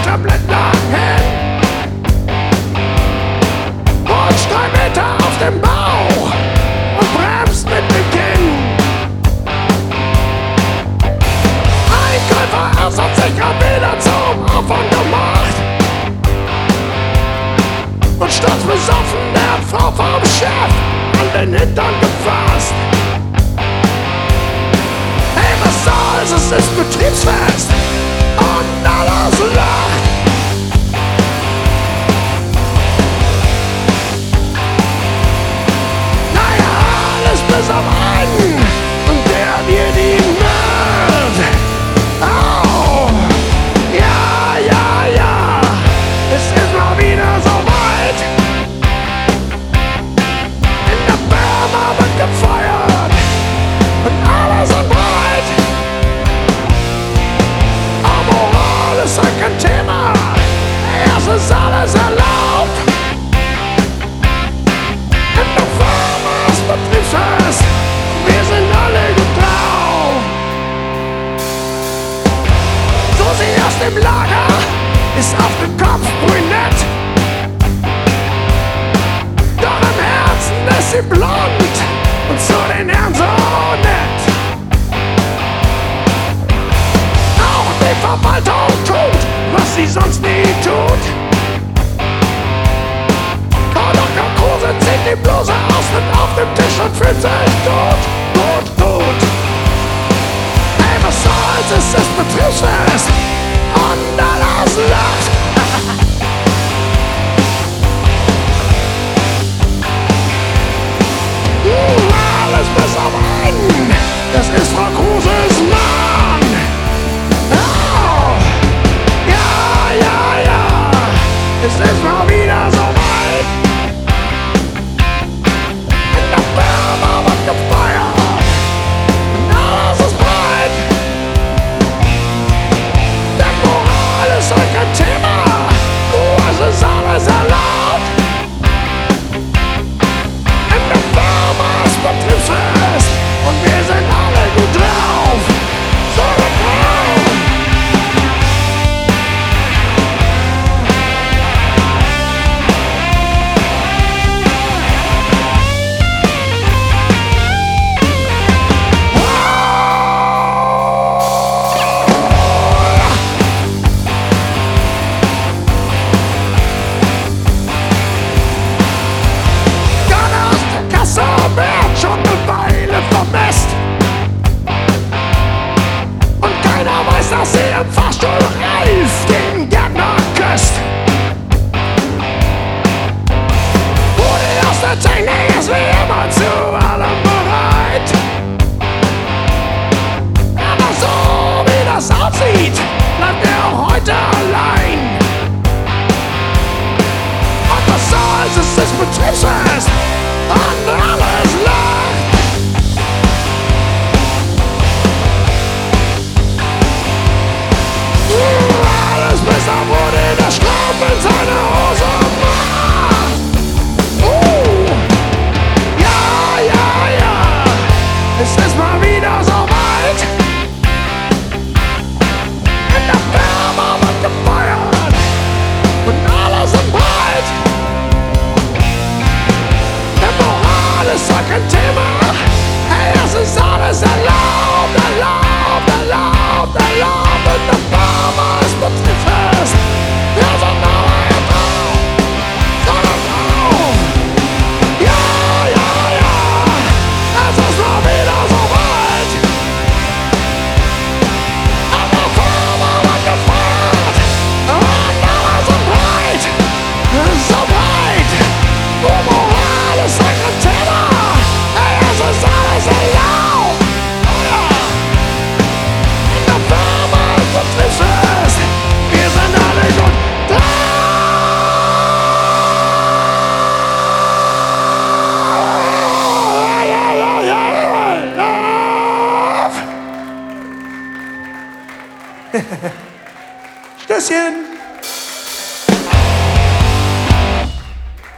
Tablett lang hin rutscht 3 Meter auf dem Bauch und bremst mit dem Kinn. Einkäufer hat sich grad wieder zum Aufwand gemacht und stürzt besoffen der Frau vom Chef an den Hintern gefasst. Hey, was soll's, es ist Betriebsfest und alles lacht. Naja, alles bis auf einen und der dir die Naht. Oh, ja, ja, ja, es ist mal wieder so weit. In der Firma wird gefeiert und alle sind breit. Oh, Moral ist halt kein Thema, es ist alles erlaubt. In der Firma ist Betriebsfest, wir sind alle gut drauf. Susi aus dem Lager ist auf dem Kopf brünett, doch im Herzen ist sie blond und zu den Herren so nett. Auch die Verwaltung tut, was sie sonst nie tut. Dr. Kruse zieht die Bluse aus, nimmt auf dem Tisch und fühlt sich gut, gut, gut. Hey, was soll's, es ist Betriebsfest und alles lacht. Alles bis auf einen, das ist Frau Kruses Mann. Oh, ja, ja, ja, es ist mal wieder so weit. In der Firma wird gefeiert und alles ist breit. Denn Moral ist halt kein Thema, es ist alles erlaubt. In der Firma ist Betriebsfest und wir sind alle gut drauf. So drauf. Gott aus der Kasse wird schon eine Weile vermisst. Und keiner weiß, dass sie im Fahrstuhl Ralf den Gärtner küsst. Rudi aus der Technik ist wie immer zu allem bereit. Aber so wie das aussieht, bleibt er auch heute allein. Und was soll's, es ist Betriebsfest und alles lacht. Alles bis auf Rudi, der Schlauch in seine Hose macht. Ja, ja, ja, es ist mal wieder so weit. In der Firma wird gefeiert und alles sind breit. Der Moral ist halt kein Thema, hey, es ist alles erlaubt, erlaubt, erlaubt, erlaubt. In der Firma ist Betriebsfest, wir sind alle drauf, so drauf. Ja, ja, ja, es ist mal wieder so weit. In der Firma wird gefeiert und alle sind breit, so breit. Wo Moral ist halt kein Thema, hey, es ist alles erlaubt. Oh ja. In der Firma ist Betriebsfest, wir sind alle gut drauf. Ja, ja, ja, ja. Stößchen!